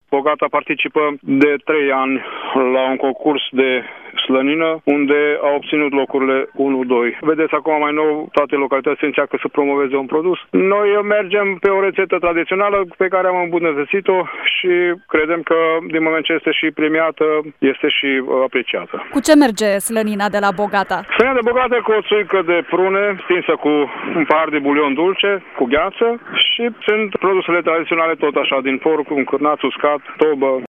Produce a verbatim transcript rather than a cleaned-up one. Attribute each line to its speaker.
Speaker 1: Bogata participă de trei ani la un concurs de slănină, unde a obținut locurile unu doi. Vedeți, acum mai nou, toate localitățile încearcă să promoveze un produs. Noi mergem pe o rețetă tradițională pe care am îmbunătățit-o și credem că, din moment ce este și premiată, este și apreciată.
Speaker 2: Cu ce merge slănina de la Bogata?
Speaker 1: Slănina de Bogata cu o țuică de prune, stinsă cu un pahar de bulion dulce, cu gheață, și sunt produsele tradiționale tot așa, din porc, un cârnaț uscat, tobă.